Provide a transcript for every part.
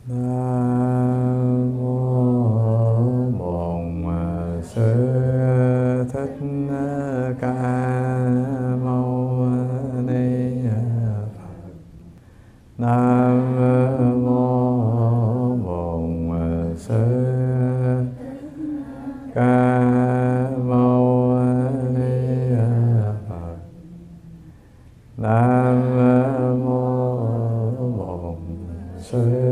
Nam mô Bổn Sư Thích Ca Mâu Ni Phật. Nam mô Bổn Sư Ca Mâu Ni Phật. Nam mô Bổn Sư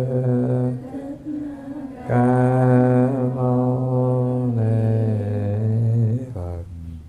Ca Mâu Ni Phật.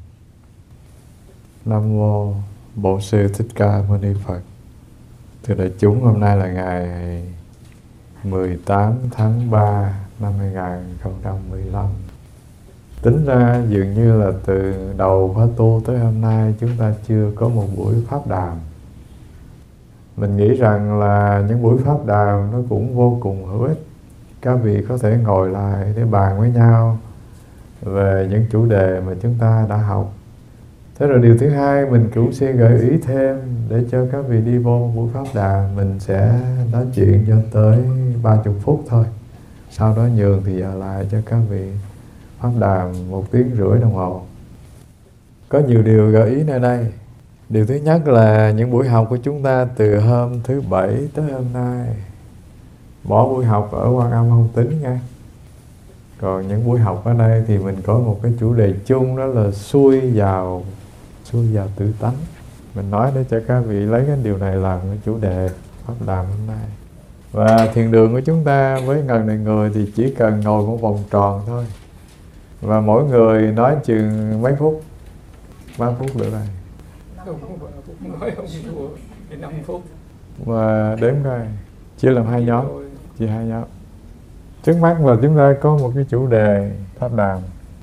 Nam mô Bổn Sư Thích Ca Mâu Ni Phật. Thưa đại chúng, hôm nay là ngày 18 tháng 3 năm 2015. Tính ra dường như là từ đầu khóa tu tới hôm nay chúng ta chưa có một buổi pháp đàm. Mình nghĩ rằng là những buổi pháp đàm nó cũng vô cùng hữu ích. Các vị có thể ngồi lại để bàn với nhau về những chủ đề mà chúng ta đã học. Thế rồi điều thứ hai, mình cũng sẽ gợi ý thêm để cho các vị đi vô buổi pháp đàm. Mình sẽ nói chuyện cho tới 30 phút thôi. Sau đó nhường thì giờ lại cho các vị pháp đàm 1 tiếng rưỡi đồng hồ. Có nhiều điều gợi ý nơi đây. Điều thứ nhất là những buổi học của chúng ta từ hôm thứ Bảy tới hôm nay, bỏ buổi học ở Quan Âm không tính nha. Còn những buổi học ở đây thì mình có một cái chủ đề chung, đó là xuôi vào tự tánh. Mình nói để cho các vị lấy cái điều này làm cái chủ đề pháp đàm hôm nay. Và thiền đường của chúng ta với ngần này người thì chỉ cần ngồi một vòng tròn thôi. Và mỗi người nói chừng mấy phút? 3 phút nữa đây. Nói không thua thì 5 phút. Và đếm coi, chia làm 2 nhóm. Chia 2 nhóm. Trước mắt là chúng ta có một cái chủ đề pháp đàm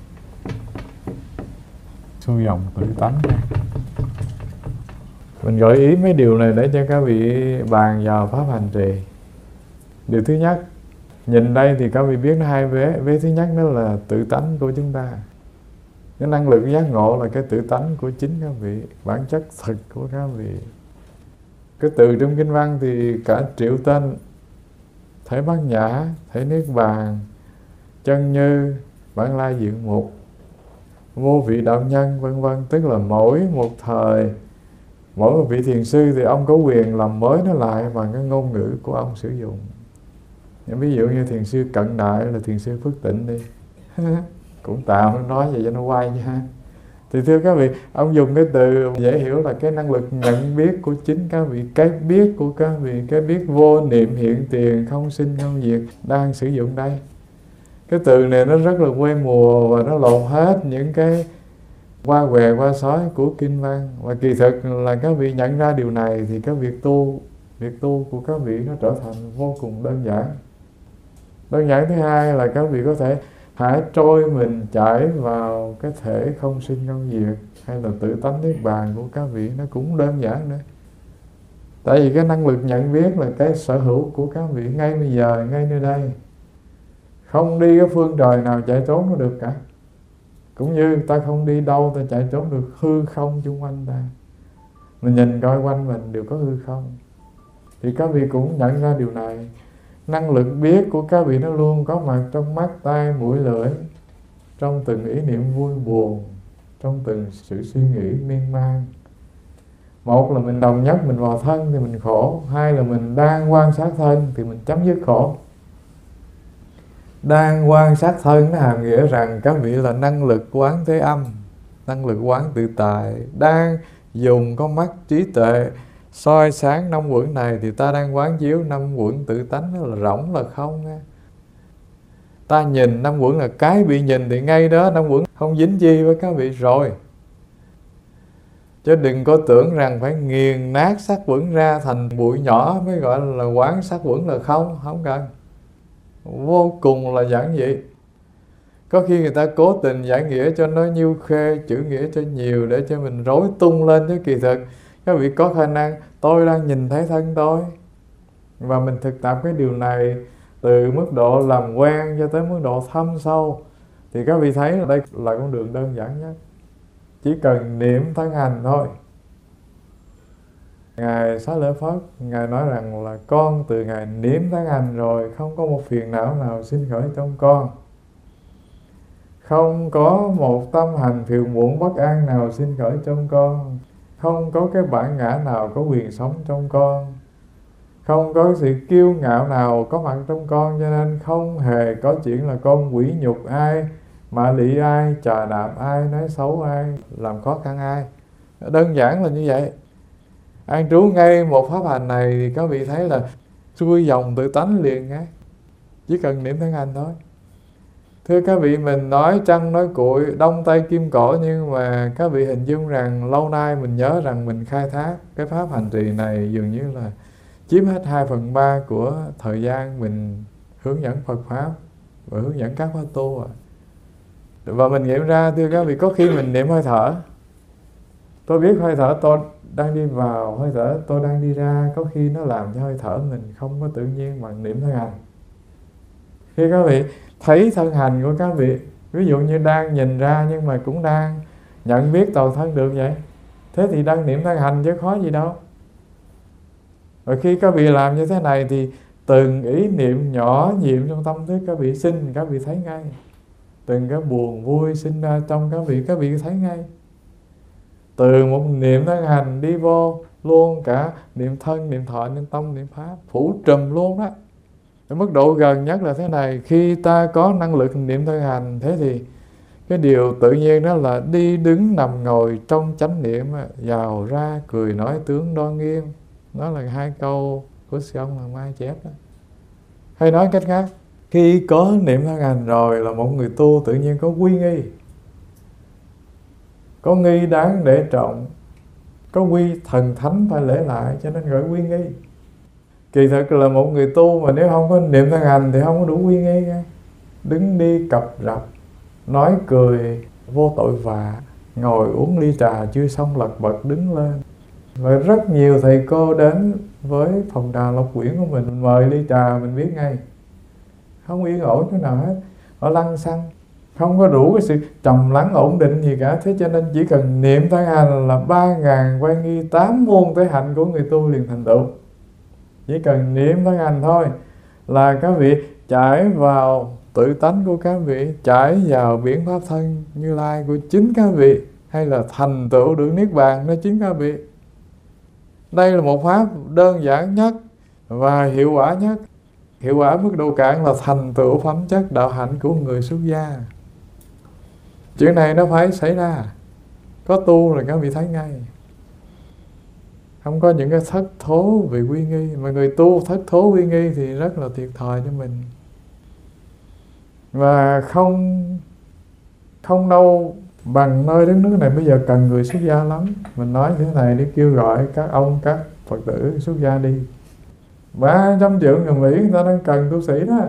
xuôi dòng tự tánh. Mình gợi ý mấy điều này để cho các vị bàn vào pháp hành trì. Điều thứ nhất, nhìn đây thì các vị biết nó hai vế. Vế thứ nhất đó là tự tánh của chúng ta. Cái năng lực giác ngộ là cái tự tánh của chính các vị, bản chất thực của các vị. Cái từ trong kinh văn thì cả triệu tên: thể bát nhã, thể niết bàn, chân như, bản lai diệu mục, vô vị đạo nhân, vân vân. Tức là mỗi một thời, mỗi một vị thiền sư thì ông có quyền làm mới nó lại bằng cái ngôn ngữ của ông sử dụng. Ví dụ như thiền sư cận đại là thiền sư Phước Tịnh đi cũng tạm nói vậy cho nó quay nha. Thì thưa các vị, ông dùng cái từ dễ hiểu là cái năng lực nhận biết của chính các vị, cái biết của các vị, cái biết vô niệm hiện tiền, không sinh không diệt đang sử dụng đây. Cái từ này nó rất là quê mùa và nó lột hết những cái qua què qua sói của kinh văn. Và kỳ thực là các vị nhận ra điều này thì cái việc tu của các vị nó trở thành vô cùng đơn giản. Đơn giản thứ hai là các vị có thể hãy trôi mình chảy vào cái thể không sinh không diệt hay là tự tánh niết bàn của các vị, nó cũng đơn giản nữa. Tại vì cái năng lực nhận biết là cái sở hữu của các vị ngay bây giờ, ngay nơi đây. Không đi cái phương trời nào chạy trốn nó được cả. Cũng như ta không đi đâu ta chạy trốn được hư không chung quanh ta. Mình nhìn coi quanh mình đều có hư không. Thì các vị cũng nhận ra điều này. Năng lực biết của các vị nó luôn có mặt trong mắt, tai, mũi, lưỡi, trong từng ý niệm vui buồn, trong từng sự suy nghĩ miên man. Một là mình đồng nhất mình vào thân thì mình khổ. Hai là mình đang quan sát thân thì mình chấm dứt khổ. Đang quan sát thân nó hàm nghĩa rằng các vị là năng lực quán thế âm, năng lực quán tự tại. Đang dùng con mắt trí tuệ soi sáng 5 quẩn này thì ta đang quán chiếu 5 quẩn tự tánh, nó là rỗng là không nha. Ta nhìn 5 quẩn là cái bị nhìn thì ngay đó 5 quẩn không dính chi với các vị rồi. Chứ đừng có tưởng rằng phải nghiền nát sắc quẩn ra thành bụi nhỏ mới gọi là quán sắc quẩn là không. Không cần. Vô cùng là giản dị. Có khi người ta cố tình giải nghĩa cho nó nhiêu khê, chữ nghĩa cho nhiều để cho mình rối tung lên. Chứ kỳ thực các vị có khả năng tôi đang nhìn thấy thân tôi. Và mình thực tập cái điều này từ mức độ làm quen cho tới mức độ thâm sâu thì các vị thấy là đây là con đường đơn giản nhất. Chỉ cần niệm thân hành thôi. Ngài Xá Lợi Phất, Ngài nói rằng là con từ ngày niệm tháng hành rồi, không có một phiền não nào sinh khởi trong con, không có một tâm hành phiền muộn bất an nào sinh khởi trong con, không có cái bản ngã nào có quyền sống trong con, không có sự kiêu ngạo nào có mặt trong con, cho nên không hề có chuyện là con quỷ nhục ai, mạ lị ai, chà đạp ai, nói xấu ai, làm khó khăn ai. Đơn giản là như vậy. An trú ngay một pháp hành này thì các vị thấy là xuôi dòng tự tánh liền ngay, chỉ cần niệm tháng hành thôi. Thưa các vị, mình nói trăng nói cuội, đông tây kim cổ, nhưng mà các vị hình dung rằng lâu nay mình nhớ rằng mình khai thác cái pháp hành trì này dường như là chiếm hết 2/3 của thời gian mình hướng dẫn Phật Pháp và hướng dẫn các khóa tu. Và mình nghiệm ra, thưa các vị, có khi mình niệm hơi thở, tôi biết hơi thở tôi đang đi vào, hơi thở tôi đang đi ra, có khi nó làm cho hơi thở mình không có tự nhiên bằng niệm thân hành. Khi các vị thấy thân hành của các vị, ví dụ như đang nhìn ra nhưng mà cũng đang nhận biết toàn thân được vậy, thế thì đang niệm thân hành chứ khó gì đâu. Và khi các vị làm như thế này thì từng ý niệm nhỏ nhiệm trong tâm thức các vị sinh, các vị thấy ngay. Từng cái buồn vui sinh ra trong các vị thấy ngay. Từ một niệm thân hành đi vô luôn cả niệm thân, niệm thọ, niệm tâm, niệm pháp, phủ trùm luôn đó. Cái mức độ gần nhất là thế này, khi ta có năng lực niệm thân hành, thế thì cái điều tự nhiên đó là đi đứng nằm ngồi trong chánh niệm, vào ra cười nói tướng đoan nghiêm. Đó là 2 câu của sư ông Hoàng Mai chép đó. Hay nói cách khác, khi có niệm thân hành rồi là một người tu tự nhiên có quy nghi, có nghi đáng để trọng, có quy thần thánh phải lễ lại, cho nên gọi quy nghi. Kỳ thực là một người tu mà nếu không có niệm thân hành thì không có đủ quy nghi nha. Đứng đi cập rập, nói cười vô tội vạ, ngồi uống ly trà chưa xong lật bật đứng lên. Và rất nhiều thầy cô đến với phòng trà Lộc Quyển của mình mời ly trà, mình biết ngay không yên ổn chỗ nào hết, họ lăng xăng, không có đủ cái sự trầm lắng ổn định gì cả. Thế cho nên chỉ cần niệm thân hành là 3.000 quay nghi 8 môn tế hạnh của người tu liền thành tựu. Chỉ cần niệm thân hành thôi là các vị chảy vào tự tánh của các vị, chảy vào biển pháp thân Như Lai của chính các vị, hay là thành tựu được niết bàn nơi chính các vị. Đây là một pháp đơn giản nhất và hiệu quả nhất. Hiệu quả mức độ cạn là thành tựu phẩm chất đạo hạnh của người xuất gia. Chuyện này nó phải xảy ra. Có tu rồi các vị thấy ngay. Không có những cái thất thố về quy nghi. Mà người tu thất thố quy nghi thì rất là thiệt thòi cho mình. Và không đâu bằng nơi đất nước này bây giờ cần người xuất gia lắm. Mình nói thế này để kêu gọi các ông, các Phật tử xuất gia đi. 300 triệu người Mỹ người ta đang cần tu sĩ đó.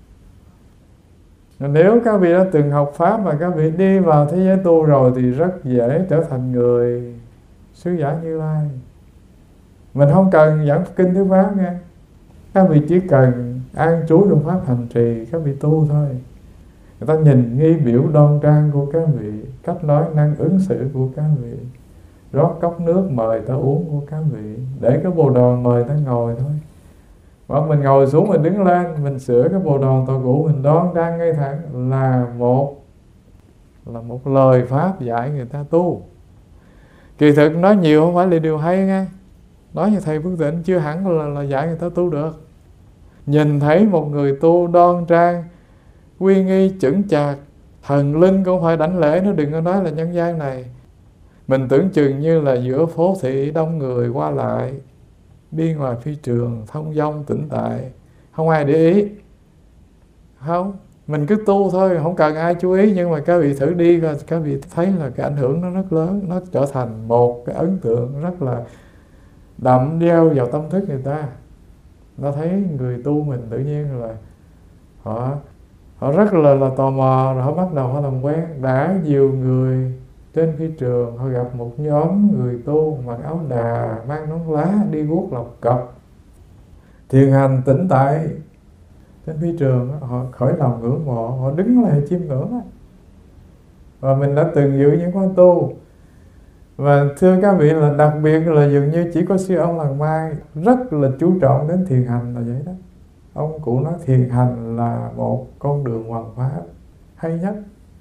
Nếu các vị đã từng học Pháp mà các vị đi vào thế giới tu rồi thì rất dễ trở thành người sứ giả Như Lai. Mình không cần giảng kinh thuyết Pháp nha. Các vị chỉ cần an trú trong Pháp hành trì, các vị tu thôi. Người ta nhìn nghi biểu đoan trang của các vị, cách nói năng ứng xử của các vị, rót cốc nước mời ta uống của các vị, để cái bồ đoàn mời ta ngồi thôi. Và mình ngồi xuống, mình đứng lên, mình sửa cái bồ đoàn tọa cụ, mình đoan trang ngay thẳng là một lời Pháp dạy người ta tu. Kỳ thực nói nhiều không phải là điều hay nha. Nói như thầy Phước Tịnh chưa hẳn là dạy người ta tu được. Nhìn thấy một người tu đoan trang, quy nghi chững chạc, thần linh cũng phải đảnh lễ, nó đừng có nói là nhân gian này. Mình tưởng chừng như là giữa phố thị đông người qua lại, đi ngoài phi trường, thông dong tĩnh tại, không ai để ý. Không, mình cứ tu thôi, không cần ai chú ý. Nhưng mà các vị thử đi rồi các vị thấy là cái ảnh hưởng nó rất lớn. Nó trở thành một cái ấn tượng rất là đậm đeo vào tâm thức người ta. Nó thấy người tu mình tự nhiên là họ rất là tò mò, rồi họ bắt đầu họ làm quen. Đã nhiều người trên phi trường họ gặp một nhóm người tu mặc áo đà, mang nón lá, đi guốc lọc cọc, thiền hành tĩnh tại trên phi trường. Họ khởi lòng ngưỡng mộ, họ đứng lại chiêm ngưỡng. Và mình đã từng dự những khóa tu Và thưa các vị, là đặc biệt là dường như chỉ có sư ông Làng Mai rất là chú trọng đến thiền hành là vậy đó. Ông cụ nói thiền hành là một con đường hoàn pháp hay nhất.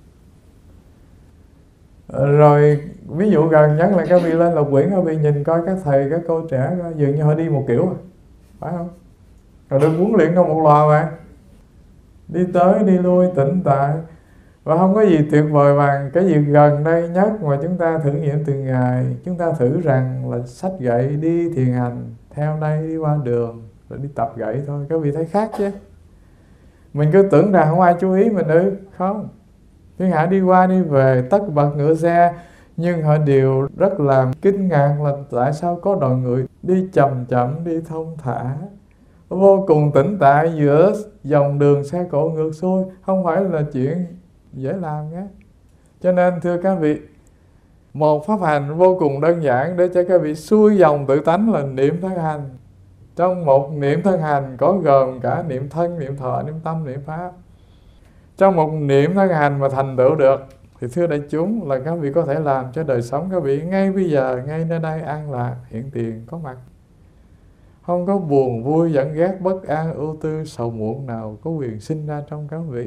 Rồi ví dụ gần nhất là các vị lên Lộc Quyển, các vị nhìn coi các thầy, các cô trẻ coi, dường như họ đi một kiểu, phải không? Họ được huấn luyện trong một lò mà, đi tới đi lui tĩnh tại. Và không có gì tuyệt vời bằng cái gì gần đây nhất mà chúng ta thử nghiệm từng ngày. Chúng ta thử rằng là xách gậy đi thiền hành, theo đây đi qua đường rồi đi tập gậy thôi. Các vị thấy khác chứ? Mình cứ tưởng rằng không ai chú ý mình không. Thiên hạ đi qua đi về, tất bật ngựa xe, nhưng họ đều rất là kinh ngạc là tại sao có đoàn người đi chậm chậm, đi thông thả, vô cùng tĩnh tại giữa dòng đường xe cộ ngược xuôi. Không phải là chuyện dễ làm nhé. Cho nên thưa các vị, một pháp hành vô cùng đơn giản để cho các vị xuôi dòng tự tánh là niệm thân hành. Trong một niệm thân hành có gồm cả niệm thân, niệm thọ, niệm tâm, niệm pháp. Trong một niệm thân hành mà thành tựu được thì thưa đại chúng là các vị có thể làm cho đời sống các vị ngay bây giờ, ngay nơi đây an lạc, hiện tiền, có mặt. Không có buồn vui, giận ghét, bất an, ưu tư, sầu muộn nào có quyền sinh ra trong các vị.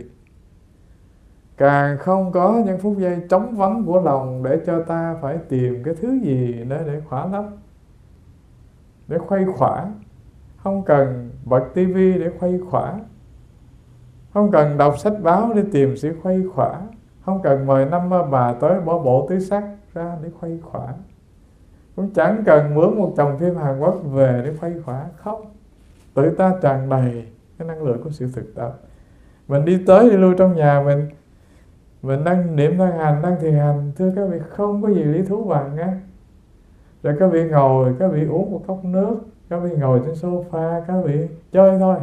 Càng không có những phút giây trống vắng của lòng để cho ta phải tìm cái thứ gì để khỏa lấp, để khuây khỏa. Không cần bật tivi để khuây khỏa, không cần đọc sách báo để tìm sự khuây khỏa, không cần mời năm bà tới bỏ bộ tứ sắc ra để khuây khỏa, cũng chẳng cần mướn một chồng phim Hàn Quốc về để khuây khỏa. Không, tự ta tràn đầy cái năng lượng của sự thực tập. Mình đi tới đi lui trong nhà mình đang niệm đang hành, đang thiền hành, thưa các vị, không có gì lý thú bằng á. Rồi các vị ngồi, các vị uống một cốc nước, các vị ngồi trên sofa, các vị chơi thôi,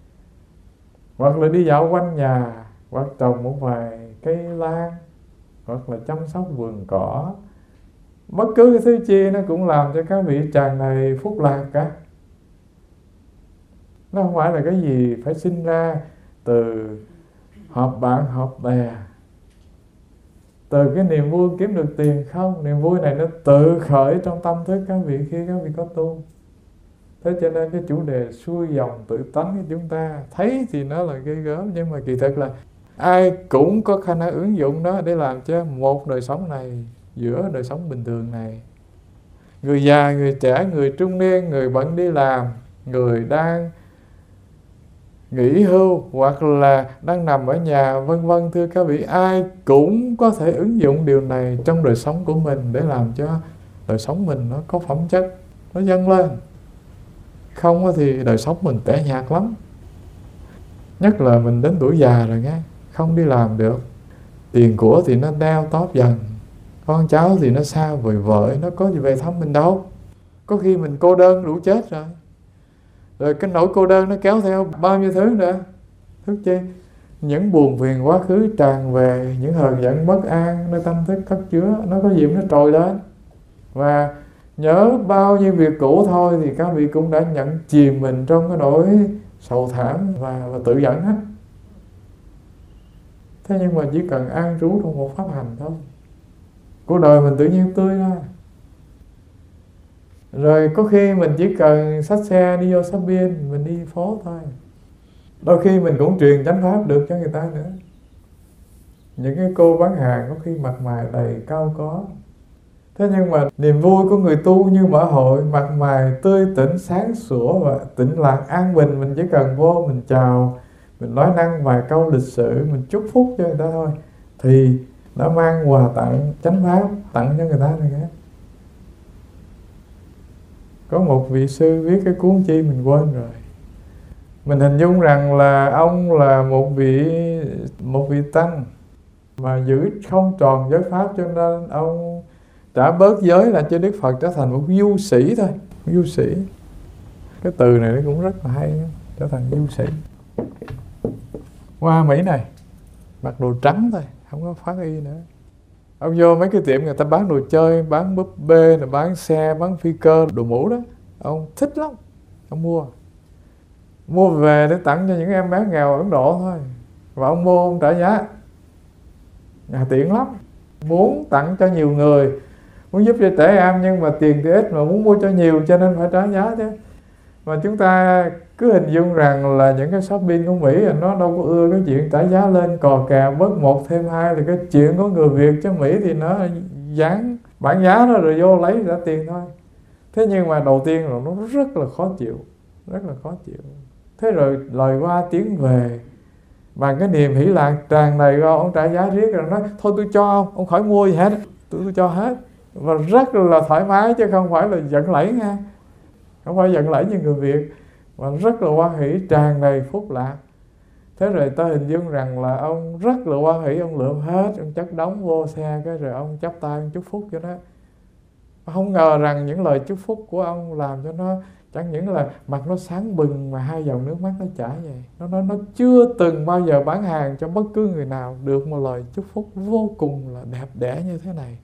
hoặc là đi dạo quanh nhà, hoặc trồng một vài cây lan, hoặc là chăm sóc vườn cỏ. Bất cứ cái thứ chi nó cũng làm cho các vị tràn đầy phúc lạc cả. Nó không phải là cái gì phải sinh ra từ họp bạn họp bè, từ cái niềm vui kiếm được tiền. Không, niềm vui này nó tự khởi trong tâm thức các vị khi các vị có tu. Thế cho nên cái chủ đề xuôi dòng tự tánh của chúng ta thấy thì nó là ghê gớm, nhưng mà kỳ thực là ai cũng có khả năng ứng dụng đó để làm cho một đời sống này giữa đời sống bình thường này. Người già, người trẻ, người trung niên, người bận đi làm, người đang nghỉ hưu, hoặc là đang nằm ở nhà, vân vân. Thưa các vị, ai cũng có thể ứng dụng điều này trong đời sống của mình để làm cho đời sống mình nó có phẩm chất, nó dâng lên. Không thì đời sống mình tẻ nhạt lắm. Nhất là mình đến tuổi già rồi nghe, không đi làm được, tiền của thì nó đeo tóp dần, con cháu thì nó xa vời vợi, nó có gì về thăm mình đâu. Có khi mình cô đơn đủ chết rồi. Rồi cái nỗi cô đơn nó kéo theo bao nhiêu thứ nữa. Thức chi? Những buồn phiền quá khứ tràn về, những hờn giận bất an nơi tâm thức cất chứa, nó có dịp nó trồi lên. Và nhớ bao nhiêu việc cũ thôi thì các vị cũng đã nhận chìm mình trong cái nỗi sầu thảm và tự giận hết. Thế nhưng mà chỉ cần an trú trong một pháp hành thôi, cuộc đời mình tự nhiên tươi ra. Rồi có khi mình chỉ cần xách xe đi vô shop biên, mình đi phố thôi. Đôi khi mình cũng truyền chánh pháp được cho người ta nữa. Những cái cô bán hàng có khi mặt mày đầy cao có. Thế nhưng mà niềm vui của người tu như mở hội, mặt mày tươi tỉnh, sáng sủa và tĩnh lạc an bình. Mình chỉ cần vô, mình chào, mình nói năng vài câu lịch sự, mình chúc phúc cho người ta thôi, thì đã mang quà tặng chánh pháp tặng cho người ta rồi nghe. Có một vị sư viết cái cuốn chi mình quên rồi. Mình hình dung rằng là ông là một vị tăng mà giữ không tròn giới pháp, cho nên ông trả bớt giới là cho Đức Phật trở thành một du sĩ thôi. Du sĩ, cái từ này nó cũng rất là hay, trở thành du sĩ. Qua Mỹ này mặc đồ trắng thôi, không có pháp y nữa. Ông vô mấy cái tiệm người ta bán đồ chơi, bán búp bê, bán xe, bán phi cơ, đồ mũ đó, ông thích lắm. Ông mua về để tặng cho những em bé nghèo ở Ấn Độ thôi. Và ông mua, ông trả giá. Tiện lắm. Muốn tặng cho nhiều người, Muốn giúp cho trẻ em nhưng mà tiền thì ít, mà muốn mua cho nhiều cho nên phải trả giá chứ. Mà chúng ta cứ hình dung rằng là những cái shopping của Mỹ nó đâu có ưa cái chuyện trả giá lên cò kè bớt 1 thêm 2 là cái chuyện của người Việt, chứ Mỹ thì nó dán bảng giá đó rồi vô lấy trả tiền thôi. Thế nhưng mà đầu tiên là nó rất là khó chịu, rất là khó chịu. Thế rồi lời qua tiếng về, bằng cái niềm hỷ lạc tràn đầy ra, ông trả giá riết rồi nói thôi tôi cho ông khỏi mua gì hết, tôi cho hết. Và rất là thoải mái chứ không phải là giận lẫy nha, không phải giận lẫy như người Việt, mà rất là hoan hỷ, tràn đầy phúc lạc. Thế rồi ta hình dung rằng là ông rất là hoan hỷ, ông lượm hết, ông chất đống vô xe, cái rồi ông chắp tay ông chúc phúc cho nó. Không ngờ rằng những lời chúc phúc của ông làm cho nó chẳng những là mặt nó sáng bừng mà 2 dòng nước mắt nó chảy vậy. Nó nói nó chưa từng bao giờ bán hàng cho bất cứ người nào được một lời chúc phúc vô cùng là đẹp đẽ như thế này.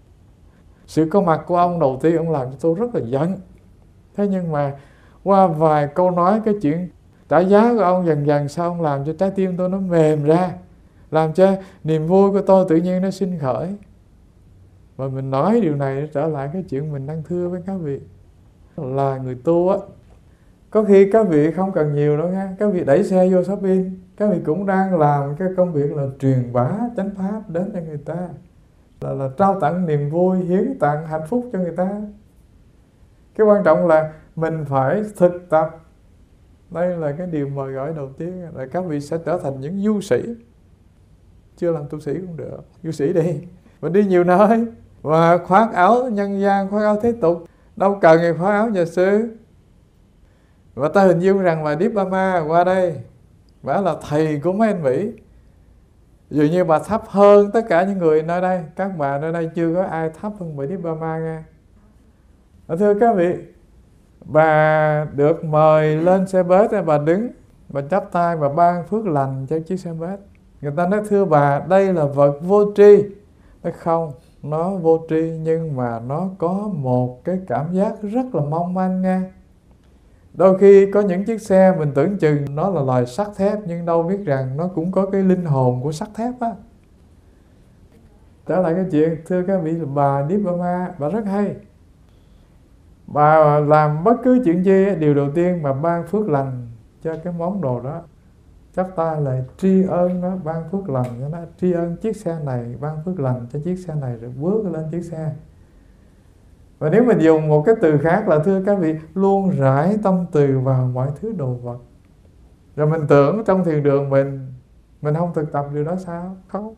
Sự có mặt của ông đầu tiên ông làm cho tôi rất là giận. Thế nhưng mà qua vài câu nói, cái chuyện trả giá của ông dần dần sao ông làm cho trái tim tôi nó mềm ra, làm cho niềm vui của tôi tự nhiên nó sinh khởi. Và mình nói điều này trở lại cái chuyện mình đang thưa với các vị là người tu á, có khi các vị không cần nhiều đâu nha, các vị đẩy xe vô shopping, các vị cũng đang làm cái công việc là truyền bá chánh pháp đến cho người ta, là trao tặng niềm vui, hiến tặng hạnh phúc cho người ta. Cái quan trọng là mình phải thực tập. Đây là cái điều mời gọi đầu tiên, là các vị sẽ trở thành những du sĩ. Chưa làm tu sĩ cũng được, du sĩ đi, và đi nhiều nơi, và khoác áo nhân gian, khoác áo thế tục, đâu cần người khoác áo nhà sư. Và ta hình dung rằng là Deep Lama qua đây, bà là thầy của mấy anh Mỹ. Dường như bà thấp hơn tất cả những người nơi đây. Các bà nơi đây chưa có ai thấp hơn bà Deep Lama nha. Thưa các vị, bà được mời lên xe bus, bà đứng, bà chắp tay, bà ban phước lành cho chiếc xe bus. Người ta nói thưa bà, đây là vật vô tri. Nói không, nó vô tri nhưng mà nó có một cái cảm giác rất là mong manh nha. Đôi khi có những chiếc xe mình tưởng chừng nó là loài sắt thép, nhưng đâu biết rằng nó cũng có cái linh hồn của sắt thép á. Trở lại cái chuyện, thưa các vị, bà Deep Lama, bà rất hay. Bà làm bất cứ chuyện gì, điều đầu tiên bà ban phước lành cho cái món đồ đó. Chắp tay lại tri ân nó, ban phước lành cho nó, tri ân chiếc xe này, ban phước lành cho chiếc xe này, rồi bước lên chiếc xe. Và nếu mình dùng một cái từ khác là thưa các vị, luôn rải tâm từ vào mọi thứ đồ vật. Rồi mình tưởng trong thiền đường mình không thực tập điều đó sao? Không.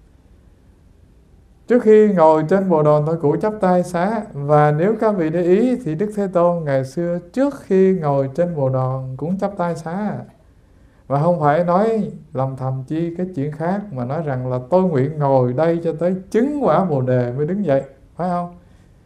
Trước khi ngồi trên bồ đòn tôi cụ chắp tay xá. Và nếu các vị để ý thì Đức Thế Tôn ngày xưa trước khi ngồi trên bồ đòn cũng chắp tay xá. Và không phải nói làm thầm chi cái chuyện khác, mà nói rằng là tôi nguyện ngồi đây cho tới chứng quả Bồ Đề mới đứng dậy, phải không?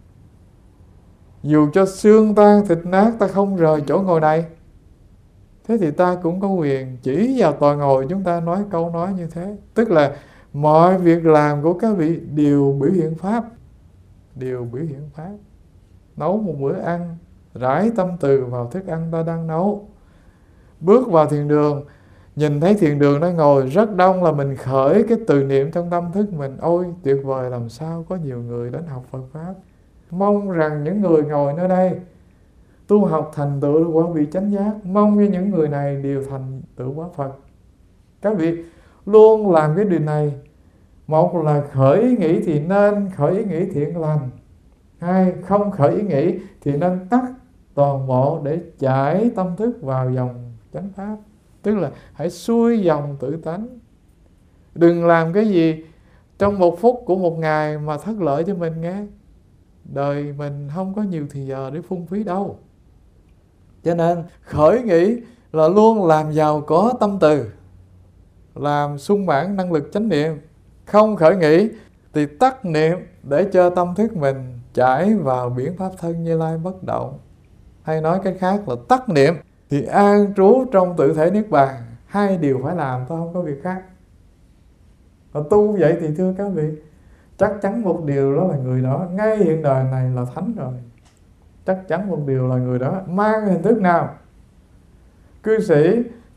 Dù cho xương tan thịt nát, ta không rời chỗ ngồi này. Thế thì ta cũng có quyền chỉ vào tòa ngồi chúng ta nói câu nói như thế. Tức là mọi việc làm của các vị đều biểu hiện Pháp. Đều biểu hiện Pháp. Nấu một bữa ăn, rải tâm từ vào thức ăn ta đang nấu. Bước vào thiền đường, nhìn thấy thiền đường nó ngồi rất đông là mình khởi cái từ niệm trong tâm thức mình. Ôi tuyệt vời, làm sao có nhiều người đến học Phật Pháp. Mong rằng những người ngồi nơi đây tu học thành tựu được quả vị chánh giác. Mong như những người này đều thành tựu quả Phật. Các vị luôn làm cái điều này. Một là khởi ý nghĩ thì nên khởi ý nghĩ thiện lành. Hai, không khởi ý nghĩ thì nên tắt toàn bộ để chảy tâm thức vào dòng chánh pháp. Tức là hãy xuôi dòng tự tánh. Đừng làm cái gì trong 1 phút của một ngày mà thất lợi cho mình nghe. Đời mình không có nhiều thì giờ để phung phí đâu. Cho nên khởi nghĩ là luôn làm giàu có tâm từ, làm sung mãn năng lực chánh niệm. Không khởi nghĩ thì tắt niệm để cho tâm thức mình chảy vào biển pháp thân Như Lai bất động. Hay nói cách khác là tắt niệm thì an trú trong tự thể Niết Bàn. 2 điều phải làm thôi, không có việc khác. Và tu vậy thì thưa các vị, chắc chắn một điều đó là người đó ngay hiện đời này là thánh rồi. Chắc chắn một điều là người đó mang hình thức nào, cư sĩ,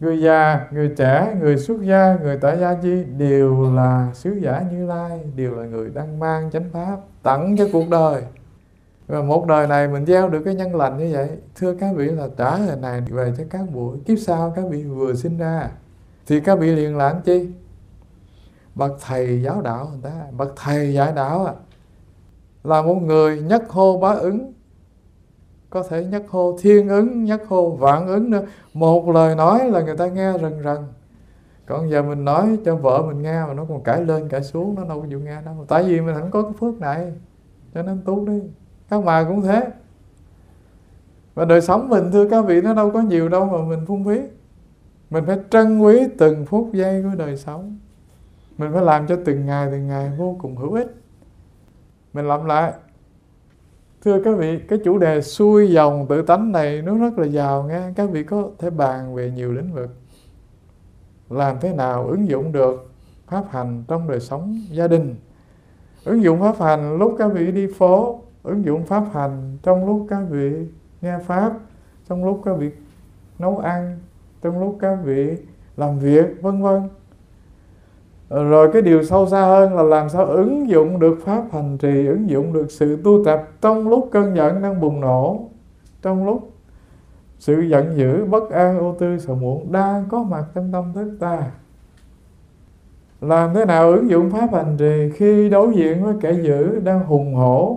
Người già, người trẻ, người xuất gia, người tại gia chi đều là sứ giả Như Lai, đều là người đang mang chánh pháp tặng cho cuộc đời. Và một đời này mình gieo được cái nhân lành như vậy, thưa các vị, là trả đời này về cho các vị kiếp sau các vị vừa sinh ra thì các vị liền làm chi? Bậc thầy giáo đạo người ta, bậc thầy dạy đạo là một người nhất hô bá ứng, có thể nhất hô thiên ứng, nhất hô vạn ứng nữa. Một lời nói là người ta nghe rần rần. Còn giờ mình nói cho vợ mình nghe mà nó còn cãi lên cãi xuống, nó đâu có chịu nghe đâu. Tại vì mình không có cái phước này, cho nên tu đi. Các bà cũng thế. Và đời sống mình, thưa các vị, nó đâu có nhiều đâu mà mình phung phí. Mình phải trân quý từng phút giây của đời sống. Mình phải làm cho từng ngày vô cùng hữu ích. Mình làm lại. Thưa các vị, cái chủ đề xuôi dòng tự tánh này nó rất là giàu nghe. Các vị có thể bàn về nhiều lĩnh vực. Làm thế nào ứng dụng được pháp hành trong đời sống gia đình, ứng dụng pháp hành lúc các vị đi phố, ứng dụng pháp hành trong lúc các vị nghe pháp, trong lúc các vị nấu ăn, trong lúc các vị làm việc, vân vân. Rồi cái điều sâu xa hơn là làm sao ứng dụng được pháp hành trì, ứng dụng được sự tu tập trong lúc cơn giận đang bùng nổ, trong lúc sự giận dữ, bất an, ưu tư, sầu muộn đang có mặt trong tâm thức ta. Làm thế nào ứng dụng pháp hành trì khi đối diện với kẻ dữ đang hùng hổ,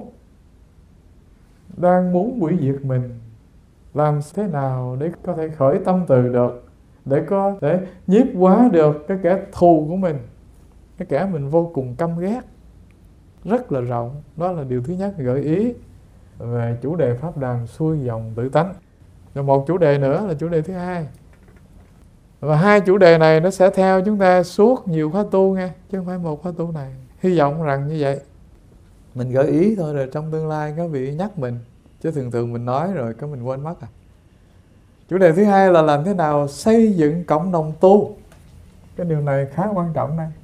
đang muốn hủy diệt mình. Làm thế nào để có thể khởi tâm từ được, để có thể nhiếp hóa được cái kẻ thù của mình, cái kẻ mình vô cùng căm ghét. Rất là rộng. Đó là điều thứ nhất gợi ý về chủ đề pháp đàn xuôi dòng tự tánh. Rồi một chủ đề nữa là chủ đề thứ hai. Và hai chủ đề này nó sẽ theo chúng ta suốt nhiều khóa tu nghe, chứ không phải một khóa tu này. Hy vọng rằng như vậy. Mình gợi ý thôi, rồi trong tương lai các vị nhắc mình, chứ thường thường mình nói rồi cái mình quên mất à. Chủ đề thứ hai là làm thế nào xây dựng cộng đồng tu. Cái điều này khá quan trọng đây.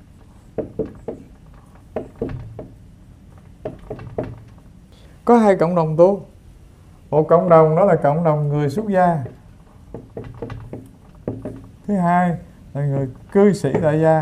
Có hai cộng đồng tu. Một cộng đồng đó là cộng đồng người xuất gia. Thứ hai là người cư sĩ tại gia.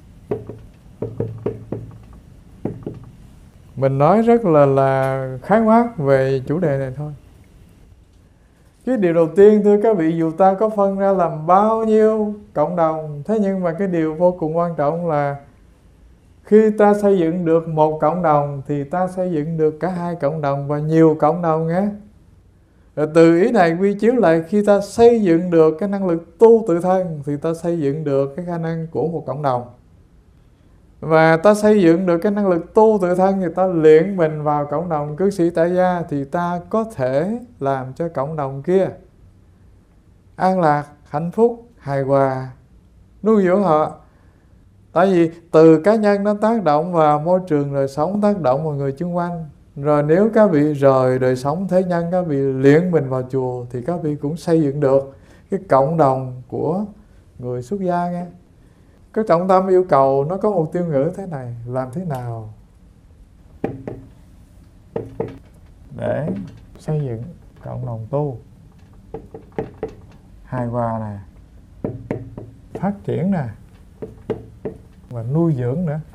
Mình nói rất là khái quát về chủ đề này thôi. Cái điều đầu tiên, thưa các vị, dù ta có phân ra làm bao nhiêu cộng đồng, thế nhưng mà cái điều vô cùng quan trọng là khi ta xây dựng được một cộng đồng thì ta xây dựng được cả hai cộng đồng và nhiều cộng đồng nhé. Rồi từ ý này quy chiếu lại, khi ta xây dựng được cái năng lực tu tự thân thì ta xây dựng được cái khả năng của một cộng đồng. Và ta xây dựng được cái năng lực tu tự thân thì ta luyện mình vào cộng đồng cư sĩ tại gia thì ta có thể làm cho cộng đồng kia an lạc, hạnh phúc, hài hòa, nuôi dưỡng họ. Tại vì từ cá nhân nó tác động vào môi trường đời sống, tác động vào người xung quanh. Rồi nếu các vị rời đời sống thế nhân, các vị luyện mình vào chùa thì các vị cũng xây dựng được cái cộng đồng của người xuất gia nghe. Cái trọng tâm yêu cầu nó có một tiêu ngữ thế này: làm thế nào để xây dựng cộng đồng tu hài hòa nè, phát triển nè, và nuôi dưỡng nữa.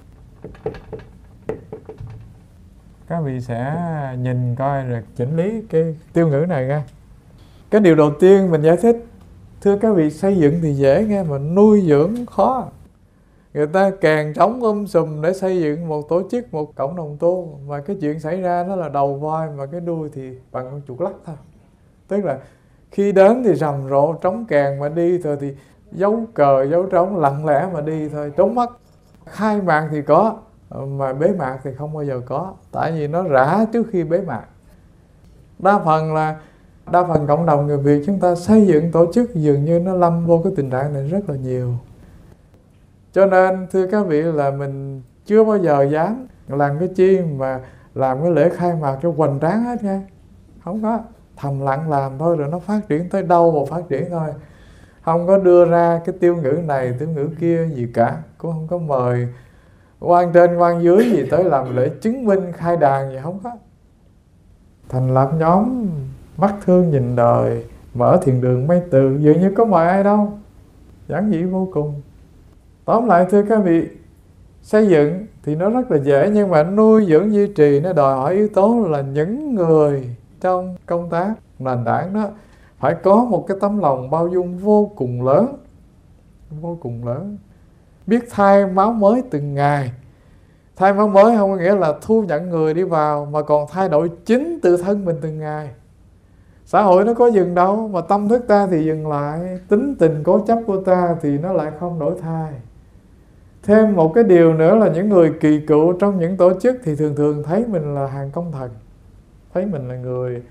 Các vị sẽ nhìn coi rồi chỉnh lý cái tiêu ngữ này nghe. Cái điều đầu tiên mình giải thích, thưa các vị, xây dựng thì dễ nghe mà nuôi dưỡng khó. Người ta càng trống sùm để xây dựng một tổ chức, một cộng đồng tu, mà cái chuyện xảy ra nó là đầu voi mà cái đuôi thì bằng con chuột lắc thôi. Tức là khi đến thì rầm rộ trống kèn mà đi thôi, thì dấu cờ dấu trống lặng lẽ mà đi thôi, trốn mất. Khai mạc thì có, mà bế mạc thì không bao giờ có, tại vì nó rã trước khi bế mạc. Đa phần cộng đồng người Việt chúng ta xây dựng tổ chức dường như nó lâm vô cái tình trạng này rất là nhiều. Cho nên thưa các vị là mình chưa bao giờ dám làm cái chi mà làm cái lễ khai mạc cho hoành tráng hết nha. Không có, thầm lặng làm thôi, rồi nó phát triển tới đâu mà phát triển thôi. Không có đưa ra cái tiêu ngữ này, tiêu ngữ kia gì cả. Cũng không có mời quan trên quan dưới gì tới làm lễ chứng minh khai đàn gì, không có. Thành lập nhóm mắt thương nhìn đời, mở thiền đường Mây Từ, dường như có mời ai đâu. giản dị vô cùng. Tóm lại thưa các vị, xây dựng thì nó rất là dễ, nhưng mà nuôi dưỡng duy trì nó đòi hỏi yếu tố là những người trong công tác nền tảng đó phải có một cái tấm lòng bao dung vô cùng lớn, vô cùng lớn, biết thay máu mới từng ngày. Thay máu mới không có nghĩa là thu nhận người đi vào, mà còn thay đổi chính tự thân mình từng ngày. Xã hội nó có dừng đâu, mà tâm thức ta thì dừng lại, tính tình cố chấp của ta thì nó lại không đổi thay. Thêm một cái điều nữa là những người kỳ cựu trong những tổ chức thì thường thường thấy mình là hàng công thần, thấy mình là người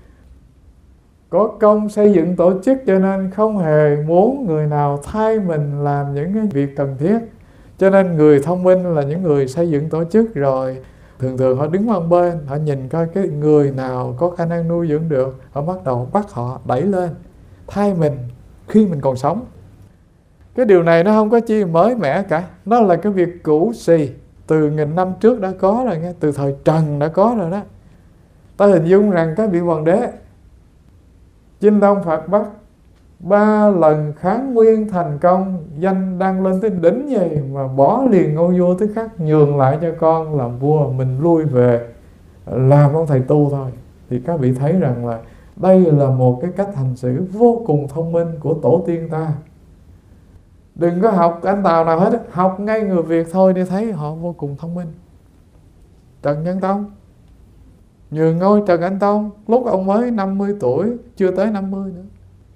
có công xây dựng tổ chức, cho nên không hề muốn người nào thay mình làm những cái việc cần thiết. Cho nên người thông minh là những người xây dựng tổ chức rồi, thường thường họ đứng một bên, họ nhìn coi cái người nào có khả năng nuôi dưỡng được, họ bắt đầu bắt họ đẩy lên, thay mình khi mình còn sống. Cái điều này nó không có chi mới mẻ cả, nó là cái việc cũ xì, từ nghìn năm trước đã có rồi nghe, từ thời Trần đã có rồi đó. Ta hình dung rằng các vị hoàng đế chinh đông phạt Bắc 3 lần kháng nguyên thành công, danh đang lên tới đỉnh vậy mà bỏ liền ngôi vua tức khắc, nhường lại cho con làm vua, mình lui về làm ông thầy tu thôi. Thì các vị thấy rằng là đây là một cái cách hành xử vô cùng thông minh của tổ tiên ta. Đừng có học anh Tàu nào hết, học ngay người Việt thôi để thấy họ vô cùng thông minh. Trần Nhân Tông nhường ngôi Trần Anh Tông lúc ông mới 50 tuổi, chưa tới 50 nữa.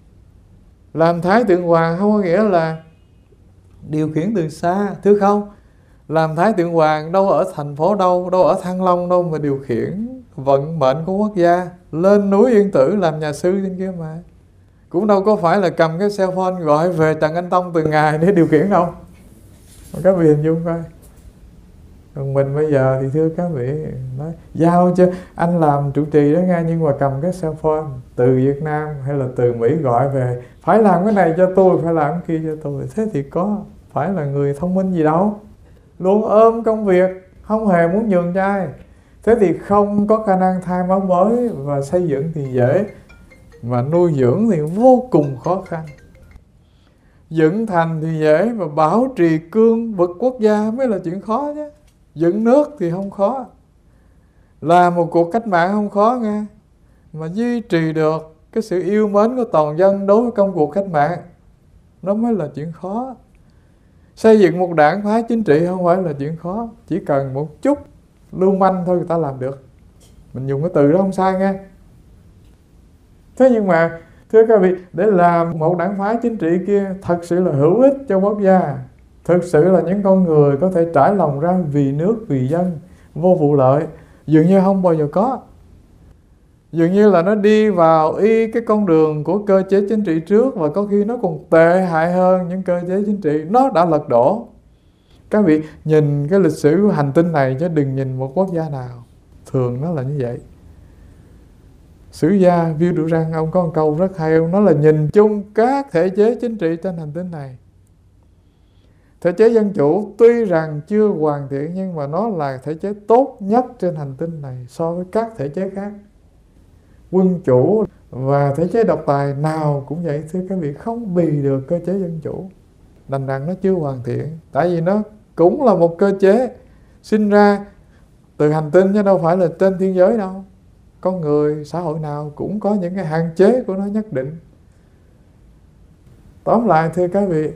Làm Thái Thượng Hoàng không có nghĩa là điều khiển từ xa, thưa không. Làm Thái Thượng Hoàng đâu ở thành phố đâu ở Thăng Long đâu mà điều khiển vận mệnh của quốc gia. Lên núi Yên Tử làm nhà sư trên kia mà. Cũng đâu có phải là cầm cái cell phone gọi về Trần Anh Tông từng ngày để điều khiển đâu. Các vị hình dung coi. Còn mình bây giờ thì thưa các vị, nói giao cho anh làm trụ trì đó nghe, nhưng mà cầm cái cell phone từ Việt Nam hay là từ Mỹ gọi về, phải làm cái này cho tôi, phải làm cái kia cho tôi. Thế thì có phải là người thông minh gì đâu, luôn ôm công việc, không hề muốn nhường cho ai. Thế thì không có khả năng thay máu mới, và xây dựng thì dễ, mà nuôi dưỡng thì vô cùng khó khăn. Dựng thành thì dễ, mà bảo trì cương vực quốc gia mới là chuyện khó chứ. Dựng nước thì không khó, làm một cuộc cách mạng không khó nghe, mà duy trì được cái sự yêu mến của toàn dân đối với công cuộc cách mạng, nó mới là chuyện khó. Xây dựng một đảng phái chính trị không phải là chuyện khó, chỉ cần một chút lưu manh thôi người ta làm được. Mình dùng cái từ đó không sai nghe. Thế nhưng mà thưa các vị, để làm một đảng phái chính trị kia thật sự là hữu ích cho quốc gia, thực sự là những con người có thể trải lòng ra vì nước, vì dân, vô vụ lợi, dường như không bao giờ có. Dường như là nó đi vào y cái con đường của cơ chế chính trị trước, và có khi nó còn tệ hại hơn những cơ chế chính trị nó đã lật đổ. Các vị nhìn cái lịch sử của hành tinh này chứ đừng nhìn một quốc gia nào, thường nó là như vậy. Sử gia Viu Đu Răng ông có một câu rất hay, ông nói là nhìn chung các thể chế chính trị trên hành tinh này, thể chế dân chủ tuy rằng chưa hoàn thiện, nhưng mà nó là thể chế tốt nhất trên hành tinh này so với các thể chế khác. Quân chủ và thể chế độc tài nào cũng vậy thưa các vị, không bì được cơ chế dân chủ. Đành rằng nó chưa hoàn thiện, tại vì nó cũng là một cơ chế sinh ra từ hành tinh chứ đâu phải là trên thiên giới đâu. Con người, xã hội nào cũng có những cái hạn chế của nó nhất định. Tóm lại thưa các vị,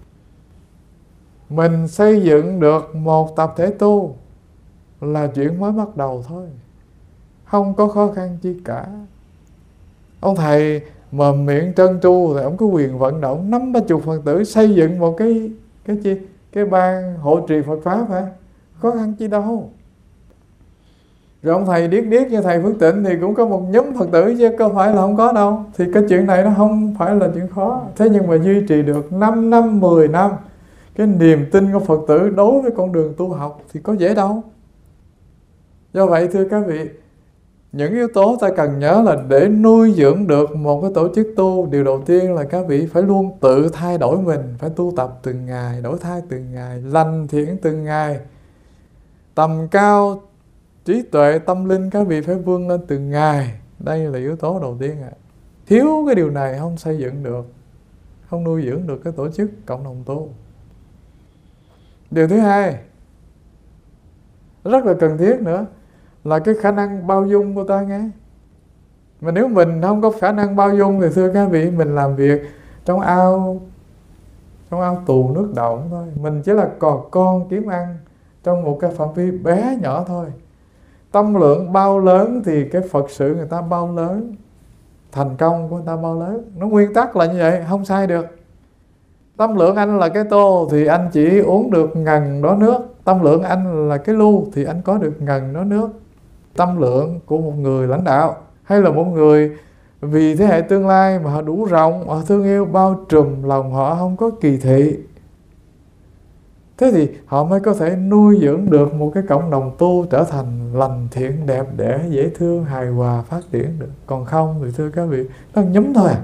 mình xây dựng được một tập thể tu là chuyện mới bắt đầu thôi, không có khó khăn chi cả. Ông thầy mồm miệng trơn tru thì ông có quyền vận động 50-30 Phật tử xây dựng một cái ban hộ trì Phật pháp hả? Khó khăn chi đâu. Rồi ông thầy điếc như thầy Phước Tịnh thì cũng có một nhóm Phật tử chứ có phải là không có đâu. Thì cái chuyện này nó không phải là chuyện khó. Thế nhưng mà duy trì được 5 năm, 10 năm cái niềm tin của Phật tử đối với con đường tu học thì có dễ đâu. Do vậy thưa các vị, những yếu tố ta cần nhớ là để nuôi dưỡng được một cái tổ chức tu, điều đầu tiên là các vị phải luôn tự thay đổi mình, phải tu tập từng ngày, đổi thay từng ngày, lành thiện từng ngày. Tầm cao trí tuệ tâm linh các vị phải vươn lên từng ngày. Đây là yếu tố đầu tiên ạ. Thiếu cái điều này không xây dựng được. không nuôi dưỡng được cái tổ chức cộng đồng tu. Điều thứ hai rất là cần thiết nữa là cái khả năng bao dung của ta nghe. Mà nếu mình không có khả năng bao dung thì thưa các vị, mình làm việc trong ao tù nước động thôi. Mình chỉ là cò con kiếm ăn trong một cái phạm vi bé nhỏ thôi. Tâm lượng bao lớn thì cái Phật sự người ta bao lớn, thành công của người ta bao lớn. Nó nguyên tắc là như vậy, không sai được. Tâm lượng anh là cái tô thì anh chỉ uống được ngần đó nước. Tâm lượng anh là cái lu thì anh có được ngần đó nước. Tâm lượng của một người lãnh đạo hay là một người vì thế hệ tương lai mà họ đủ rộng, họ thương yêu bao trùm, lòng họ không có kỳ thị, thế thì họ mới có thể nuôi dưỡng được một cái cộng đồng tu trở thành lành thiện, đẹp đẽ, dễ thương, hài hòa, phát triển được. Còn không thì thưa các vị, nó nhúm thôi à.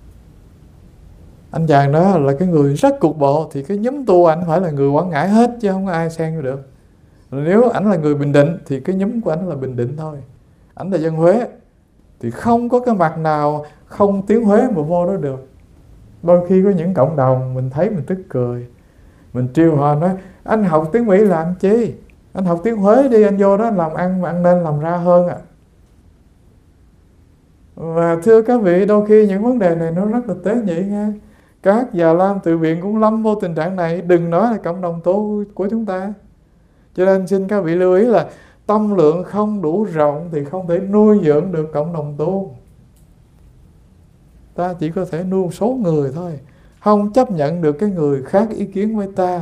Anh chàng đó là cái người rất cục bộ thì cái nhóm tu ảnh phải là người Quảng Ngãi hết chứ không có ai xen vô được. Nếu ảnh là người Bình Định thì cái nhóm của ảnh là Bình Định thôi. Ảnh là dân Huế thì không có cái mặt nào không tiếng Huế mà vô đó được. Đôi khi có những cộng đồng mình thấy mình tức cười, mình trêu họ nói anh học tiếng Mỹ làm chi, anh học tiếng Huế đi, anh vô đó làm ăn mà ăn nên làm ra hơn ạ. Và thưa các vị, đôi khi những vấn đề này nó rất là tế nhị nghe. Các Già Lam Từ Viện cũng lâm vô tình trạng này, đừng nói là cộng đồng tu của chúng ta. Cho nên xin các vị lưu ý là tâm lượng không đủ rộng thì không thể nuôi dưỡng được cộng đồng tu. Ta chỉ có thể nuôi một số người thôi, không chấp nhận được cái người khác ý kiến với ta.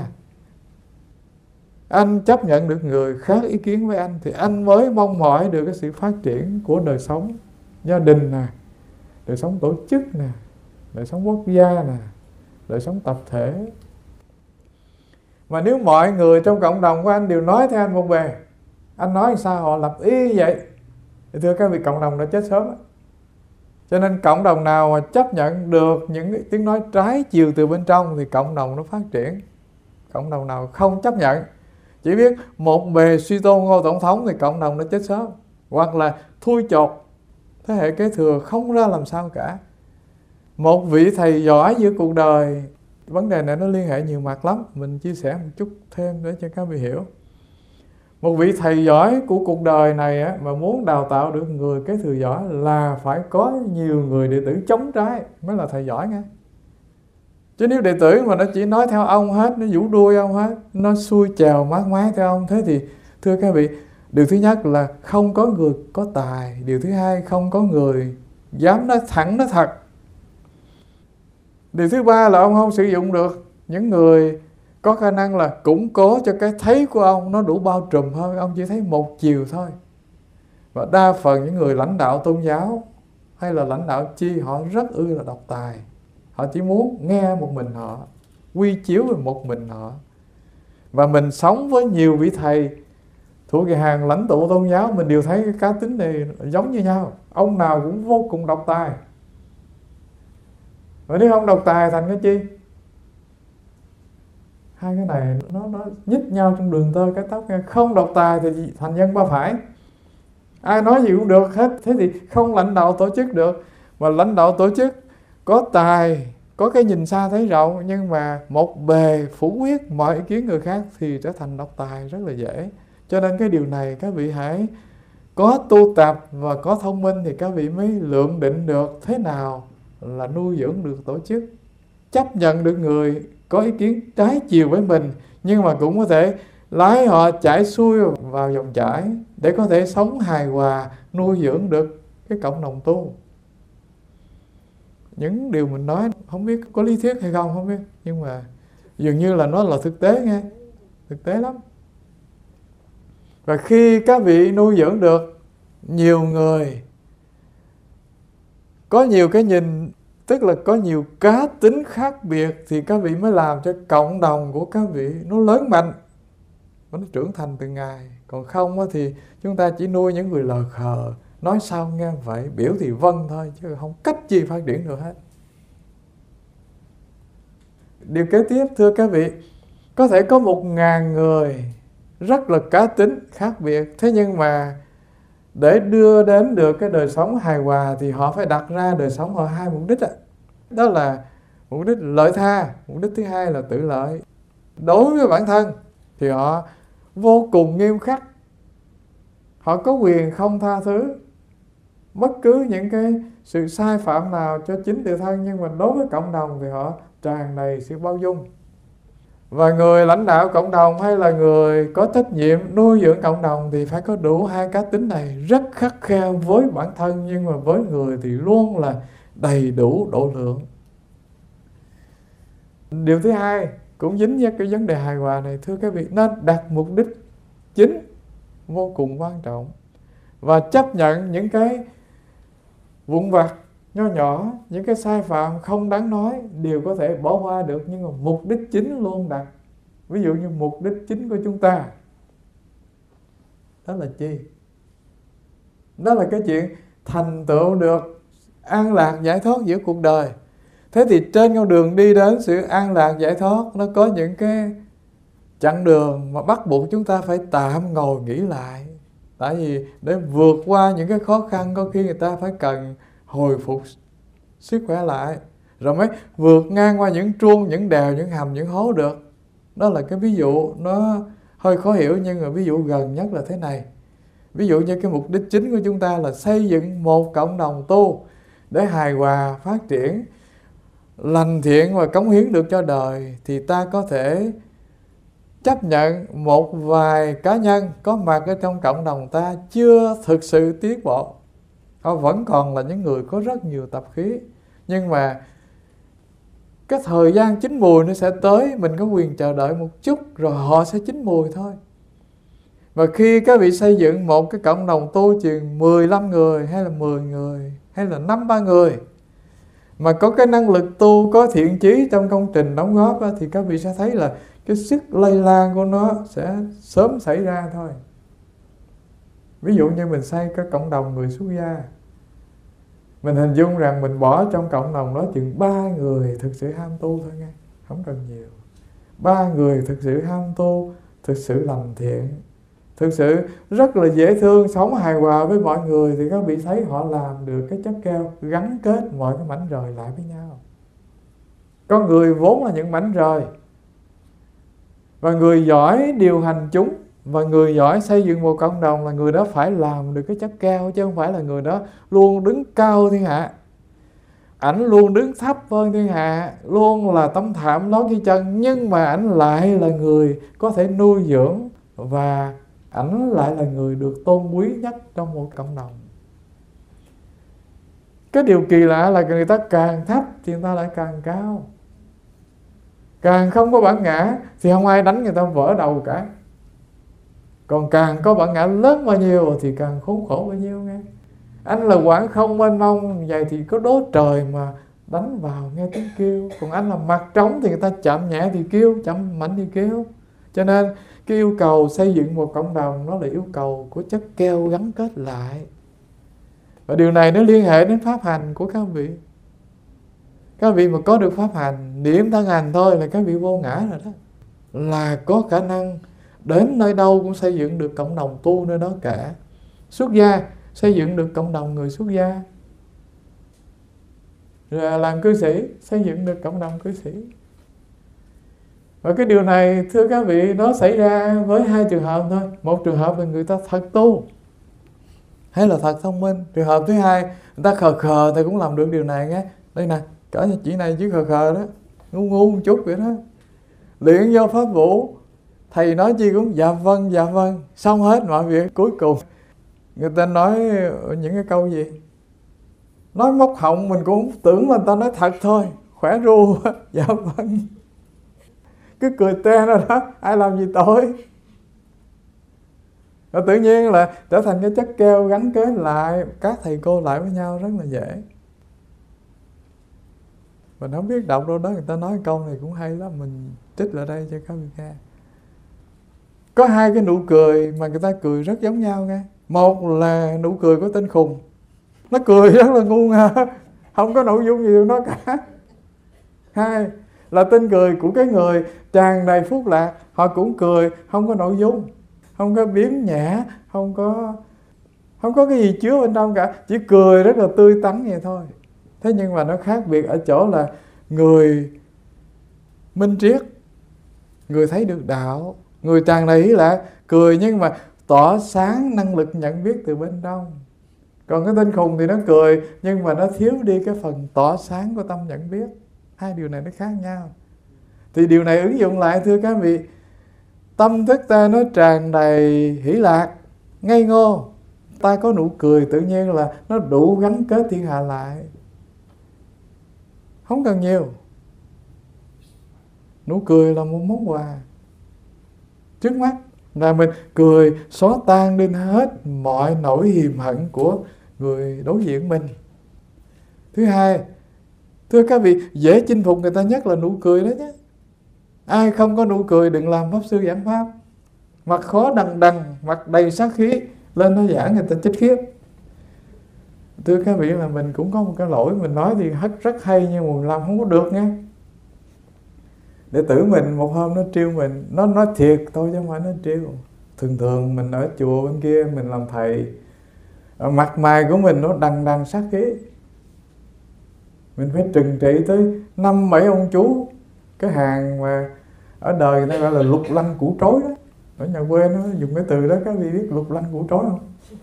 Anh chấp nhận được người khác ý kiến với anh thì anh mới mong mỏi được cái sự phát triển của đời sống gia đình nè, đời sống tổ chức nè, đời sống quốc gia nè, đời sống tập thể. Mà nếu mọi người trong cộng đồng của anh đều nói theo anh một bề, anh nói sao họ lập y vậy, thì thưa các vị, cộng đồng đã chết sớm. Cho nên cộng đồng nào mà chấp nhận được những tiếng nói trái chiều từ bên trong thì cộng đồng nó phát triển. Cộng đồng nào không chấp nhận, chỉ biết một bề suy tôn Ngô Tổng thống thì cộng đồng nó chết sớm. Hoặc là thui chột, thế hệ kế thừa không ra làm sao cả. Một vị thầy giỏi giữa cuộc đời, vấn đề này nó liên hệ nhiều mặt lắm, mình chia sẻ một chút thêm để cho các vị hiểu. Một vị thầy giỏi của cuộc đời này á, mà muốn đào tạo được người kế thừa giỏi là phải có nhiều người đệ tử chống trái mới là thầy giỏi nghe. Chứ nếu đệ tử mà nó chỉ nói theo ông hết, nó vũ đuôi ông hết, nó xuôi chèo mát mái theo ông, thế thì thưa các vị, điều thứ nhất là không có người có tài. Điều thứ hai, không có người dám nói thẳng nói thật. Điều thứ ba là ông không sử dụng được những người có khả năng là củng cố cho cái thấy của ông nó đủ bao trùm hơn. Ông chỉ thấy một chiều thôi. Và đa phần những người lãnh đạo tôn giáo hay là lãnh đạo chi, họ rất ư là độc tài. Họ chỉ muốn nghe một mình họ, quy chiếu về một mình họ. Và mình sống với nhiều vị thầy thuộc về hàng lãnh tụ tôn giáo, mình đều thấy cái cá tính này giống như nhau. Ông nào cũng vô cùng độc tài. Và nếu không độc tài thành cái chi? Hai cái này nó nhích nhau trong đường tơ cái tóc. Không độc tài thì thành nhân ba phải, ai nói gì cũng được hết. Thế thì không lãnh đạo tổ chức được. Mà lãnh đạo tổ chức có tài, có cái nhìn xa thấy rộng, nhưng mà một bề phủ quyết mọi ý kiến người khác thì trở thành độc tài rất là dễ. Cho nên cái điều này các vị hãy có tu tập và có thông minh thì các vị mới lượng định được thế nào là nuôi dưỡng được tổ chức, chấp nhận được người có ý kiến trái chiều với mình, nhưng mà cũng có thể lái họ chảy xuôi vào dòng chảy để có thể sống hài hòa, nuôi dưỡng được cái cộng đồng tu. Những điều mình nói không biết có lý thuyết hay không biết, nhưng mà dường như là nó là thực tế nghe, thực tế lắm. Và khi các vị nuôi dưỡng được nhiều người có nhiều cái nhìn, tức là có nhiều cá tính khác biệt, thì các vị mới làm cho cộng đồng của các vị nó lớn mạnh và nó trưởng thành từng ngày. Còn không thì chúng ta chỉ nuôi những người lờ khờ, nói sao nghe vậy, biểu thì vâng thôi, chứ không cách gì phát triển được hết. Điều kế tiếp thưa các vị, có thể có 1.000 người rất là cá tính khác biệt, thế nhưng mà để đưa đến được cái đời sống hài hòa thì họ phải đặt ra đời sống ở hai mục đích. Đó là mục đích lợi tha, mục đích thứ hai là tự lợi. Đối với bản thân thì họ vô cùng nghiêm khắc, họ có quyền không tha thứ bất cứ những cái sự sai phạm nào cho chính tự thân, nhưng mà đối với cộng đồng thì họ tràn đầy sự bao dung. Và người lãnh đạo cộng đồng hay là người có trách nhiệm nuôi dưỡng cộng đồng thì phải có đủ hai cá tính này, rất khắt khe với bản thân nhưng mà với người thì luôn là đầy đủ độ lượng. Điều thứ hai cũng dính với cái vấn đề hài hòa này, thưa các vị, nên đặt mục đích chính vô cùng quan trọng và chấp nhận những cái vụn vặt nho nhỏ, những cái sai phạm không đáng nói đều có thể bỏ qua được, nhưng mà mục đích chính luôn đặt. Ví dụ như mục đích chính của chúng ta đó là chi? Đó là cái chuyện thành tựu được an lạc giải thoát giữa cuộc đời. Thế thì trên con đường đi đến sự an lạc giải thoát, nó có những cái chặng đường mà bắt buộc chúng ta phải tạm ngồi nghĩ lại. Tại vì để vượt qua những cái khó khăn, có khi người ta phải cần hồi phục sức khỏe lại, rồi mới vượt ngang qua những truông, những đèo, những hầm, những hố được. Đó là cái ví dụ nó hơi khó hiểu, nhưng mà ví dụ gần nhất là thế này. Ví dụ như cái mục đích chính của chúng ta là xây dựng một cộng đồng tu để hài hòa, phát triển, lành thiện và cống hiến được cho đời, thì ta có thể chấp nhận một vài cá nhân có mặt ở trong cộng đồng ta chưa thực sự tiến bộ. Họ vẫn còn là những người có rất nhiều tập khí, nhưng mà cái thời gian chín mùi nó sẽ tới, mình có quyền chờ đợi một chút rồi họ sẽ chín mùi thôi. Và khi các vị xây dựng một cái cộng đồng tu chừng 15 người hay là 10 người hay là 5-3 người mà có cái năng lực tu, có thiện chí trong công trình đóng góp đó, thì các vị sẽ thấy là cái sức lây lan của nó sẽ sớm xảy ra thôi. Ví dụ như mình xây cái cộng đồng người xuất gia, mình hình dung rằng mình bỏ trong cộng đồng đó chừng 3 người thực sự ham tu thôi nghe, không cần nhiều. 3 người thực sự ham tu, thực sự lành thiện, thực sự rất là dễ thương, sống hài hòa với mọi người, thì các vị thấy họ làm được cái chất keo gắn kết mọi cái mảnh rời lại với nhau. Con người vốn là những mảnh rời, và người giỏi điều hành chúng và người giỏi xây dựng một cộng đồng là người đó phải làm được cái chất keo, chứ không phải là người đó luôn đứng cao thiên hạ. Ảnh luôn đứng thấp hơn thiên hạ, luôn là tấm thảm lót dưới chân, nhưng mà ảnh lại là người có thể nuôi dưỡng, và ảnh lại là người được tôn quý nhất trong một cộng đồng. Cái điều kỳ lạ là người ta càng thấp thì người ta lại càng cao. Càng không có bản ngã thì không ai đánh người ta vỡ đầu cả. Còn càng có bản ngã lớn bao nhiêu thì càng khốn khổ bao nhiêu nghe. Anh là quảng không mênh mông, vậy thì có đố trời mà đánh vào nghe tiếng kêu. Còn anh là mặt trống thì người ta chậm nhẹ thì kêu, chậm mạnh thì kêu. Cho nên cái yêu cầu xây dựng một cộng đồng nó là yêu cầu của chất keo gắn kết lại. Và điều này nó liên hệ đến pháp hành của các vị. Các vị mà có được pháp hành, niệm thân hành thôi là các vị vô ngã rồi đó. Là có khả năng đến nơi đâu cũng xây dựng được cộng đồng tu nơi đó cả. Xuất gia, xây dựng được cộng đồng người xuất gia. Rồi làm cư sĩ, xây dựng được cộng đồng cư sĩ. Và cái điều này thưa các vị, nó xảy ra với 2 trường hợp thôi. Một trường hợp là người ta thật tu hay là thật thông minh. Trường hợp thứ hai, người ta khờ khờ thì cũng làm được điều này nghe. Đây nè, cỡ như chỉ này chứ khờ khờ đó, ngu ngu một chút vậy đó. Luyện vô pháp vũ, thầy nói chi cũng dạ vâng, xong hết mọi việc. Cuối cùng người ta nói những cái câu gì, nói móc họng mình cũng tưởng là người ta nói thật thôi, khỏe ru. Dạ vâng, cứ cười te ra đó, ai làm gì tội. Và tự nhiên là trở thành cái chất keo gắn kết lại các thầy cô lại với nhau rất là dễ. Mình không biết đọc đâu đó người ta nói câu này cũng hay lắm, mình trích lại đây cho các vị nghe. Có 2 cái nụ cười mà người ta cười rất giống nhau nghe. Một là nụ cười của tên khùng, nó cười rất là ngu ngơ, không có nội dung gì trong đó cả. 2 là tên cười của cái người tràn đầy phúc lạc, họ cũng cười không có nội dung, không có biếm nhẹ, không có cái gì chứa bên trong cả, chỉ cười rất là tươi tắn vậy thôi. Thế nhưng mà nó khác biệt ở chỗ là người minh triết, người thấy được đạo, người tràn đầy hỷ lạc, cười nhưng mà tỏa sáng năng lực nhận biết từ bên trong. Còn cái tên khùng thì nó cười nhưng mà nó thiếu đi cái phần tỏa sáng của tâm nhận biết. Hai điều này nó khác nhau. Thì điều này ứng dụng lại thưa các vị, tâm thức ta nó tràn đầy hỷ lạc, ngây ngô, ta có nụ cười tự nhiên là nó đủ gắn kết thiên hạ lại. Không cần nhiều. Nụ cười là một món quà. Trước mắt là mình cười xóa tan đi hết mọi nỗi hiềm hận của người đối diện mình. Thứ hai, thưa các vị, dễ chinh phục người ta nhất là nụ cười đó chứ. Ai không có nụ cười đừng làm pháp sư giảng pháp. Mặt khó đằng đằng, mặt đầy sát khí, lên nó giảng người ta chết khiếp. Thưa các vị là mình cũng có một cái lỗi, mình nói thì rất hay nhưng mà mình làm không có được nha. Đệ tử mình một hôm nó trêu mình, nó nói thiệt thôi chứ không phải nó trêu. Thường thường mình ở chùa bên kia mình làm thầy, mặt mày của mình nó đằng đằng sát khí, mình phải trừng trị tới 5-7 ông chú, cái hàng mà ở đời người ta gọi là lục lăng củ trối đó. Ở nhà quê nó dùng cái từ đó, các vị biết lục lăng củ trối không?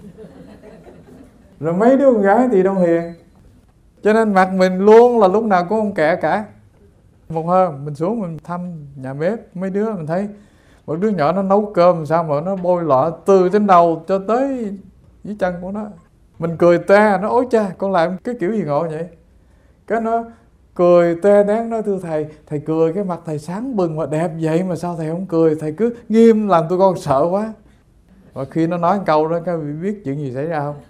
Rồi mấy đứa con gái thì đâu hiền, cho nên mặt mình luôn là lúc nào cũng không kẻ cả. Một hôm mình xuống mình thăm nhà bếp, mấy đứa mình thấy một đứa nhỏ nó nấu cơm sao mà nó bôi lọ từ trên đầu cho tới dưới chân của nó. Mình cười te, nó ối cha con làm cái kiểu gì ngộ vậy. Cái nó cười te đáng, nói thưa thầy, thầy cười cái mặt thầy sáng bừng và đẹp vậy mà sao thầy không cười, thầy cứ nghiêm làm tụi con sợ quá. Và khi nó nói câu đó các vị biết chuyện gì xảy ra không?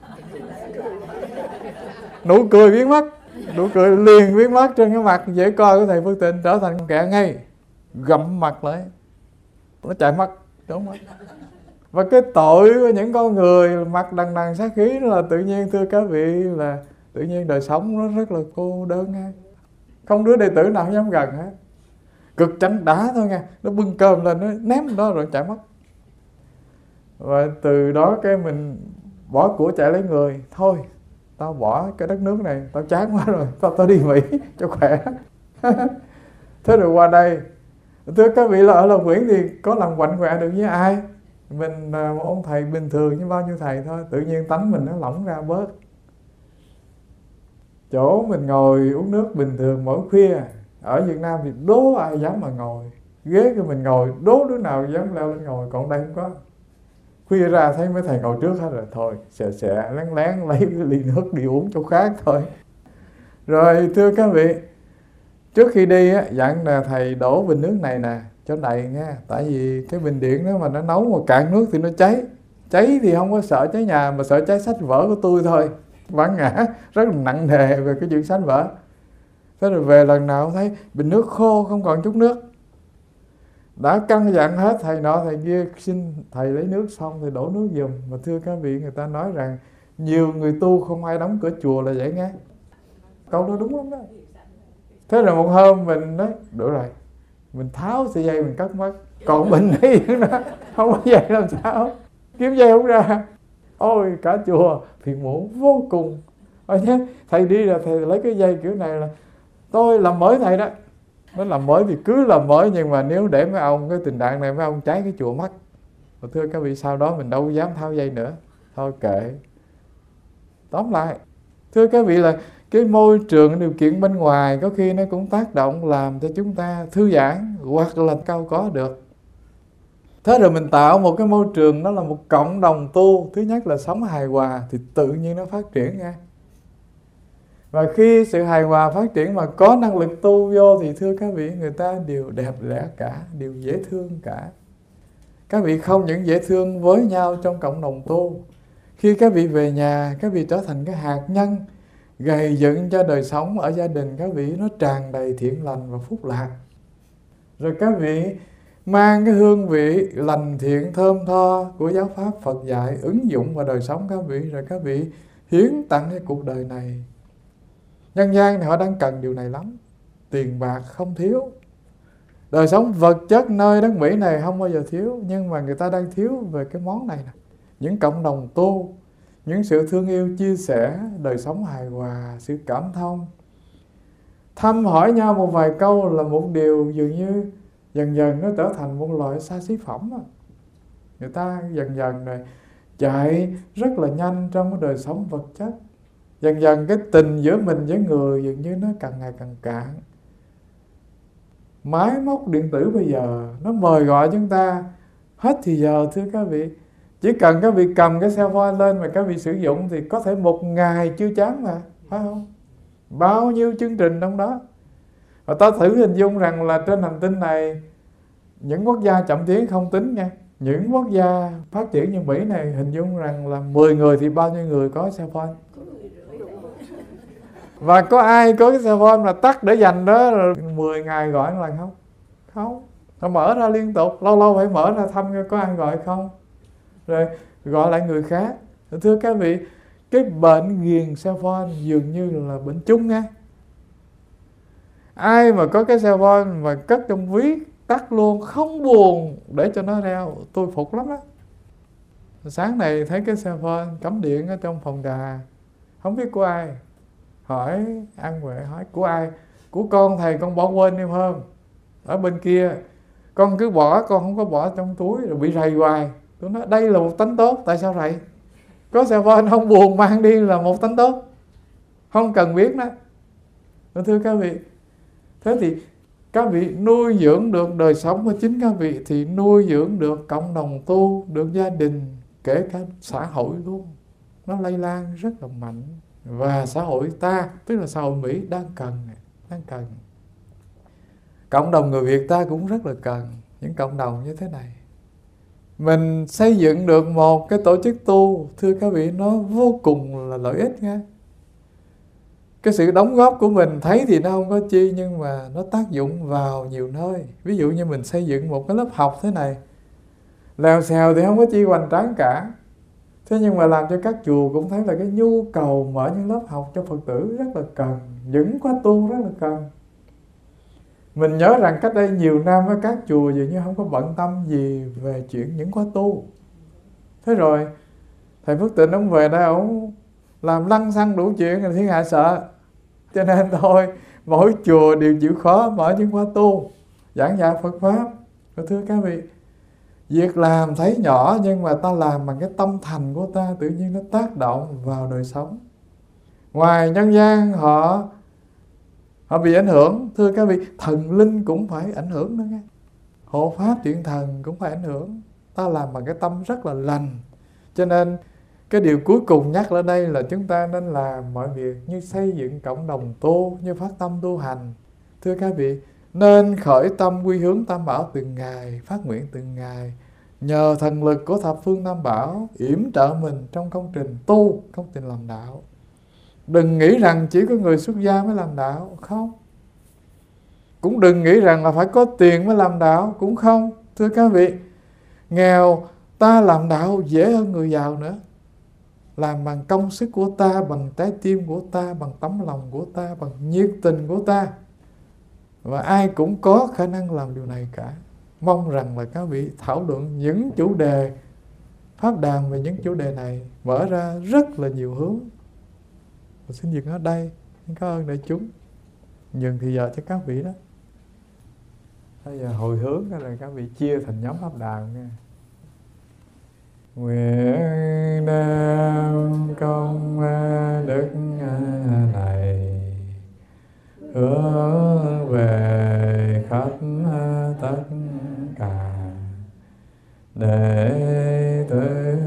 Nụ cười biến mất, nụ cười liền biến mất trên cái mặt dễ coi của thầy Phước Tịnh, trở thành con kẻ ngay, gặm mặt lại, nó chạy mất, trốn mất. Và cái tội của những con người mặt đằng đằng sát khí là tự nhiên thưa các vị là tự nhiên đời sống nó rất là cô đơn nha. Không đứa đệ tử nào dám gần hết. Cực chẳng đã thôi nha, nó bưng cơm lên nó ném đó rồi chạy mất. Và từ đó cái mình bỏ của chạy lấy người. Thôi tao bỏ cái đất nước này, tao chán quá rồi, tao đi Mỹ cho khỏe. Thế rồi qua đây, thưa các vị là ở Long Nguyễn thì có làm quạnh quẹ được với ai. Mình một ông thầy bình thường như bao nhiêu thầy thôi. Tự nhiên tánh mình nó lỏng ra bớt. Chỗ mình ngồi uống nước bình thường mỗi khuya, ở Việt Nam thì đố ai dám mà ngồi. Ghế của mình ngồi, đố đứa nào dám leo lên ngồi. Còn đây không có. Khuya ra thấy mấy thầy ngồi trước hết rồi. Thôi xè lén lén lấy cái ly nước đi uống chỗ khác thôi. Rồi thưa các vị, trước khi đi á, dặn là thầy đổ bình nước này nè cho đầy nha. Tại vì cái bình điện đó mà nó nấu mà cạn nước thì nó cháy. Cháy thì không có sợ cháy nhà, mà sợ cháy sách vở của tôi thôi. Bản ngã rất là nặng nề về cái chuyện sách vở. Thế rồi về lần nào thấy bình nước khô không còn chút nước. Đã căn dặn hết thầy nọ thầy kia, xin thầy lấy nước xong thì đổ nước giùm. Mà thưa các vị, người ta nói rằng nhiều người tu không ai đóng cửa chùa là vậy nghe. Câu đó đúng không đó? Thế rồi một hôm mình nói được rồi, mình tháo sợi dây mình cất mất. Còn mình đi đó không có dây làm sao, kiếm dây không ra. Ôi cả chùa phiền muộn vô cùng. Ôi nhé, thầy đi là thầy lấy cái dây kiểu này là tôi làm mới thầy đó. Nó làm mới thì cứ làm mới, nhưng mà nếu để mấy ông cái tình trạng này mấy ông cháy cái chùa mất. Và thưa các vị, sau đó mình đâu dám tháo dây nữa. Thôi kệ. Tóm lại, thưa các vị là cái môi trường điều kiện bên ngoài có khi nó cũng tác động làm cho chúng ta thư giãn hoặc là cao có được. Thế rồi mình tạo một cái môi trường, đó là một cộng đồng tu. Thứ nhất là sống hài hòa thì tự nhiên nó phát triển nha. Và khi sự hài hòa phát triển mà có năng lực tu vô thì thưa các vị, người ta đều đẹp đẽ cả, đều dễ thương cả. Các vị không những dễ thương với nhau trong cộng đồng tu, khi các vị về nhà, các vị trở thành cái hạt nhân gầy dựng cho đời sống ở gia đình các vị nó tràn đầy thiện lành và phúc lạc. Rồi các vị mang cái hương vị lành thiện thơm tho của giáo pháp Phật dạy ứng dụng vào đời sống các vị, rồi các vị hiến tặng cái cuộc đời này. Nhân gian thì họ đang cần điều này lắm. Tiền bạc không thiếu, đời sống vật chất nơi đất Mỹ này không bao giờ thiếu, nhưng mà người ta đang thiếu về cái món này nè. Những cộng đồng tu, những sự thương yêu chia sẻ, đời sống hài hòa, sự cảm thông. Thăm hỏi nhau một vài câu là một điều dường như dần dần nó trở thành một loại xa xỉ phẩm. Người ta dần dần này chạy rất là nhanh trong cái đời sống vật chất. Dần dần cái tình giữa mình với người dường như nó càng ngày càng cạn. Máy móc điện tử bây giờ nó mời gọi chúng ta hết thì giờ, thưa các vị. Chỉ cần các vị cầm cái cell phone lên mà các vị sử dụng thì có thể một ngày chưa chán mà, phải không? Bao nhiêu chương trình trong đó. Và ta thử hình dung rằng là trên hành tinh này, những quốc gia chậm tiến không tính nha, những quốc gia phát triển như Mỹ này, hình dung rằng là 10 người thì bao nhiêu người có cell phone? Và có ai có cái cell phone là tắt để dành đó rồi 10 ngày gọi một lần không? Không. Nó mở ra liên tục, lâu lâu phải mở ra thăm có ai gọi không, rồi gọi lại người khác. Thưa các vị, cái bệnh ghiền cell phone dường như là bệnh chung nha. Ai mà có cái cell phone mà cất trong ví, tắt luôn, không buồn để cho nó reo, tôi phục lắm á. Sáng này thấy cái cell phone cắm điện ở trong phòng trà, không biết của ai. Hỏi An Huệ, hỏi của ai? Của con thầy, con bỏ quên em hơn ở bên kia, con cứ bỏ, con không có bỏ trong túi, rồi bị rầy hoài. Tôi nói đây là một tánh tốt, tại sao rầy? Có cell phone không buồn mang đi là một tánh tốt, không cần biết đó. Thưa các vị, thế thì các vị nuôi dưỡng được đời sống của chính các vị thì nuôi dưỡng được cộng đồng tu, được gia đình, kể cả xã hội luôn. Nó lây lan rất là mạnh. Và xã hội ta, tức là xã hội Mỹ đang cần. Cộng đồng người Việt ta cũng rất là cần những cộng đồng như thế này. Mình xây dựng được một cái tổ chức tu, thưa các vị, nó vô cùng là lợi ích nha. Cái sự đóng góp của mình thấy thì nó không có chi, nhưng mà nó tác dụng vào nhiều nơi. Ví dụ như mình xây dựng một cái lớp học thế này, lèo xèo thì không có chi hoành tráng cả. Thế nhưng mà làm cho các chùa cũng thấy là cái nhu cầu mở những lớp học cho Phật tử rất là cần, những khóa tu rất là cần. Mình nhớ rằng cách đây nhiều năm với các chùa dường như không có bận tâm gì về chuyện những khóa tu. Thế rồi thầy Phước Tịnh ông về đây ông làm lăng xăng đủ chuyện là thiên hạ sợ. Cho nên thôi mỗi chùa đều chịu khó mở những khóa tu, giảng dạy Phật Pháp. Và thưa các vị, việc làm thấy nhỏ nhưng mà ta làm bằng cái tâm thành của ta, tự nhiên nó tác động vào đời sống. Ngoài nhân gian họ bị ảnh hưởng, thưa các vị, thần linh cũng phải ảnh hưởng nữa nghe. Hộ pháp điện thần cũng phải ảnh hưởng. Ta làm bằng cái tâm rất là lành. Cho nên cái điều cuối cùng nhắc ở đây là chúng ta nên làm mọi việc như xây dựng cộng đồng tu, như phát tâm tu hành. Thưa các vị, nên khởi tâm quy hướng Tam Bảo từng ngày, phát nguyện từng ngày, nhờ thần lực của thập phương Tam Bảo yểm trợ mình trong công trình tu, công trình làm đạo. Đừng nghĩ rằng chỉ có người xuất gia mới làm đạo, không. Cũng đừng nghĩ rằng là phải có tiền mới làm đạo, cũng không. Thưa các vị, nghèo ta làm đạo dễ hơn người giàu nữa. Làm bằng công sức của ta, bằng trái tim của ta, bằng tấm lòng của ta, bằng nhiệt tình của ta. Và ai cũng có khả năng làm điều này cả. Mong rằng là các vị thảo luận những chủ đề, pháp đàm về những chủ đề này mở ra rất là nhiều hướng. Và xin dừng ở đây. Cảm ơn đại chúng. Nhường thì giờ cho các vị đó. Bây giờ hồi hướng là các vị chia thành nhóm pháp đàm nha. Nguyện đem công đức này hướng về khắp tất cả để tới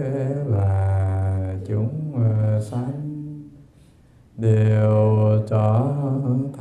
là chúng sanh đều trở